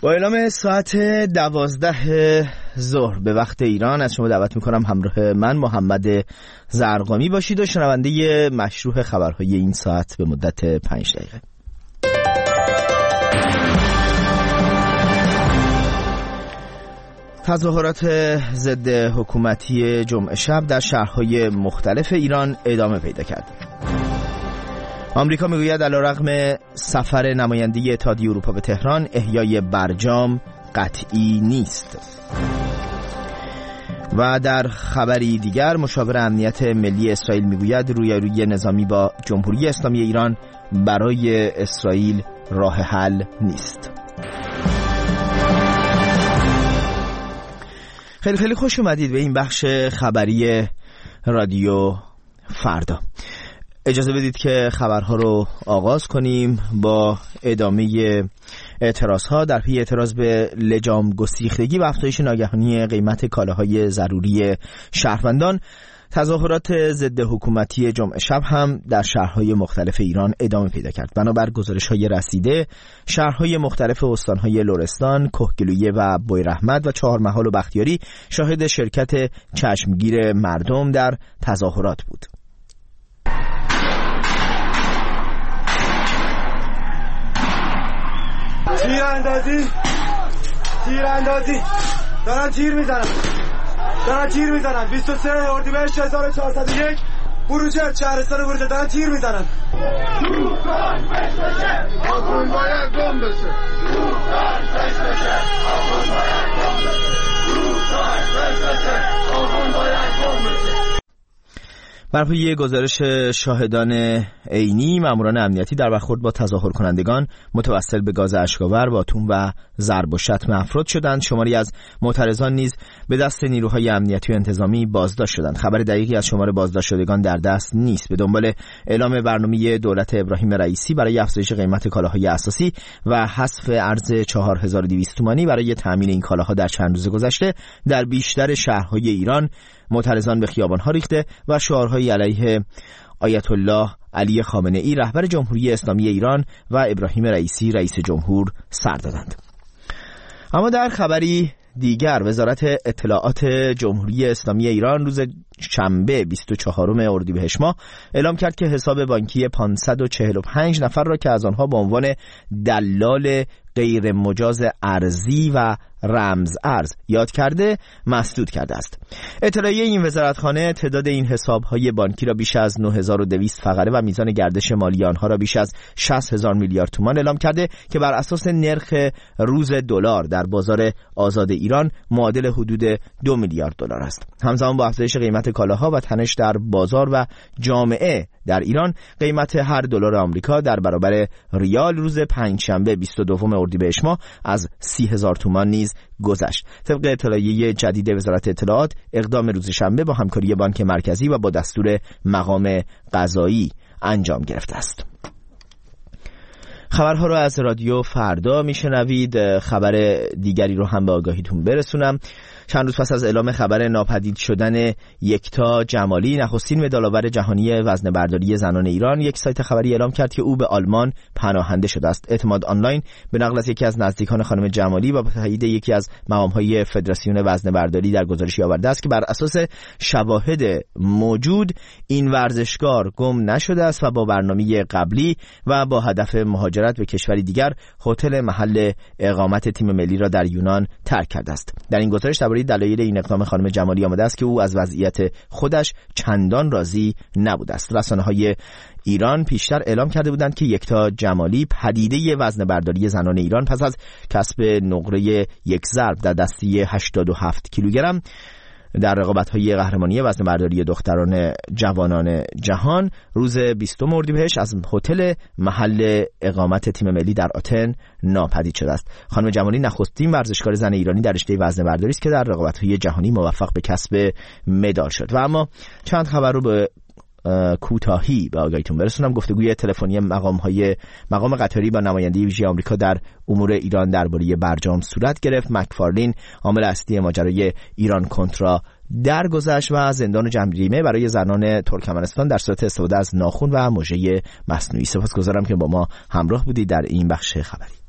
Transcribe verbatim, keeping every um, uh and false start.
با اعلام ساعت دوازده ظهر به وقت ایران از شما دعوت میکنم همراه من محمد زرقامی باشید و شنونده مشروع خبرهای این ساعت به مدت پنج دقیقه. تظاهرات ضد حکومتی جمعه شب در شهرهای مختلف ایران ادامه پیدا کرد. آمریکا میگوید علیرغم سفر نماینده اتحادیه اروپا به تهران، احیای برجام قطعی نیست. و در خبری دیگر مشاور امنیت ملی اسرائیل میگوید رویارویی نظامی با جمهوری اسلامی ایران برای اسرائیل راه حل نیست. خیلی خیلی خوش اومدید به این بخش خبری رادیو فردا. اجازه بدید که خبرها رو آغاز کنیم با ادامه اعتراضها در پی اعتراض به لجام گسیختگی و افزایش ناگهانی قیمت کالاهای ضروری شهروندان. تظاهرات ضد حکومتی جمعه شب هم در شهرهای مختلف ایران ادامه پیدا کرد. بنابر گزارش‌های رسیده، شهرهای مختلف استانهای لرستان، کهگیلویه و بویراحمد و چهارمحال و بختیاری شاهد شرکت چشمگیر مردم در تظاهرات بود. تیراندازی تیراندازی دارن تیر میزنن دارن تیر میزنن بیست و سه اردیبهشت هزار و چهارصد و یک بروجرد شهرستان بروجرد دارن تیر میزنن. دوستان فش بشه آخون باید گم بشه دوستان فش بشه آخون باید گم بشه دوستان فش بشه آخون باید گم بشه. بر پایه گزارش شاهدان عینی، ماموران امنیتی در برخورد با تظاهر کنندگان متوسل به گاز اشک‌آور، باتون و ضرب و شتم افراد شدند. شماری از معترضان نیز به دست نیروهای امنیتی و انتظامی بازداشت شدند. خبر دقیقی از شمار بازداشت شدگان در دست نیست. به دنبال اعلام برنامه دولت ابراهیم رئیسی برای افزایش قیمت کالاهای اساسی و حذف ارز چهار هزار و دویست تومانی برای تامین این کالاها در چند روز گذشته در بیشتر شهرهای ایران معترضان به خیابان‌ها ریخته و شعارهای علیه آیت الله علی خامنه‌ای رهبر جمهوری اسلامی ایران و ابراهیم رئیسی رئیس جمهور سر دادند. اما در خبری دیگر، وزارت اطلاعات جمهوری اسلامی ایران روز شنبه بیست و چهارم اردیبهشت ماه اعلام کرد که حساب بانکی پانصد و چهل و پنج نفر را که از آنها به عنوان دلال غیر مجاز ارزی و رمز ارز یاد کرده مسدود کرده است. اطلاعیه این وزارتخانه تعداد این حساب‌های بانکی را بیش از نه هزار و دویست فقره و میزان گردش مالی آنها را بیش از شصت هزار میلیارد تومان اعلام کرده که بر اساس نرخ روز دلار در بازار آزاد ایران معادل حدود دو میلیارد دلار است. همزمان با افزایش قیمت کالاها و تنش در بازار و جامعه در ایران، قیمت هر دلار آمریکا در برابر ریال روز پنجشنبه بیست و دوم اردیبهشت ماه از سی هزار تومان نیز گذشت. طبق اطلاعیه جدید وزارت اطلاعات، اقدام روز شنبه با همکاری بانک مرکزی و با دستور مقام قضایی انجام گرفته است. خبرها رو از رادیو فردا میشنوید. خبر دیگری رو هم به آگاهیتون برسونم. چند روز پس از اعلام خبر ناپدید شدن یکتا جمالی، نخستین مدال‌آور جهانی وزنه برداری زنان ایران، یک سایت خبری اعلام کرد که او به آلمان پناهنده شده است. اعتماد آنلاین به نقل از یکی از نزدیکان خانم جمالی و با تایید یکی از مقام‌های فدراسیون وزنه برداری در گزارشی آورده است که بر اساس شواهد موجود این ورزشکار گم نشده است و با برنامه قبلی و با هدف مهاجرت به کشوری دیگر هتل محل اقامت تیم ملی را در یونان ترک کرده است. در این گزارش درباره دلایل این اقدام خانم جمالی آمده است که او از وضعیت خودش چندان راضی نبوده است. رسانه‌های ایران پیشتر اعلام کرده بودند که یکتا جمالی، پدیده وزنه برداری زنان ایران، پس از کسب نقره یک ضرب در دسته هشتاد و هفت کیلوگرم در رقابت‌های قهرمانی وزنه برداری دختران جوانان جهان روز بیستم اردیبهشت از هتل محل اقامت تیم ملی در آتن ناپدید شده است. خانم جمالی نخستین ورزشکار زن ایرانی در رشته وزنه برداری است که در رقابت‌های جهانی موفق به کسب مدال شد. و اما چند خبر رو به کوتاهی به آگاهیتون برسونم. گفتگوی تلفنی مقام های مقام قطری با نماینده ویژه آمریکا در امور ایران درباره برجام صورت گرفت. مکفارلین، عامل اصلی ماجرای ایران کنترا، درگذشت و زندان جمجیمه برای زنان ترکمنستان در صورت استفاده از ناخن و مژه مصنوعی. سپاسگزارم که با ما همراه بودید در این بخش خبری.